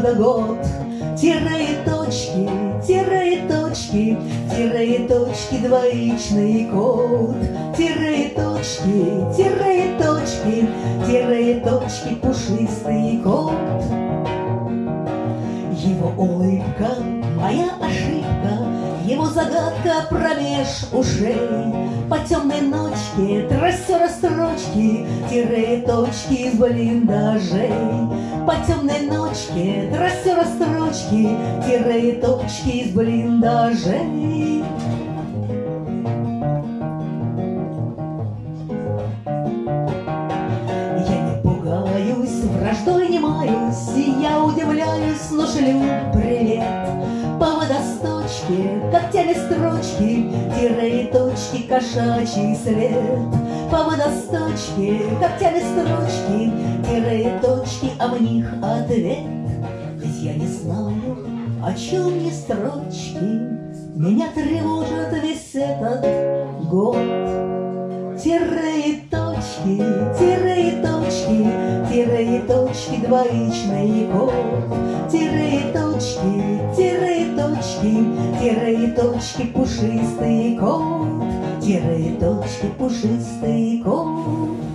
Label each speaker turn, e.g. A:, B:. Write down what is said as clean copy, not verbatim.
A: года год. Тире и точки, тире и точки, тире и точки, двоичный код. Тире и точки, тире и точки, тире и точки, пушистый кот. Его улыбка — моя ошибка, его загадка промеж ушей. По темной ночке трассера строчки, тире и точки из блиндажей. По темной ночке трассера строчки, тире и точки из блиндажей. Я не пугаюсь, враждой не маюсь, я удивляюсь, но шлю привет. По водосточке, когтями строчки, тире и точки, кошачий след. По водосточке, когтями строчки, тире и точки, а в них ответ. Ведь я не знаю, о чем ни строчки, меня тревожит весь этот год. Тире и точки, тире и точки, тире и точки, двоичный код. Тире и точки, тире и точки, тире и точки, пушистый кот. Тире и точки, пушистый кот.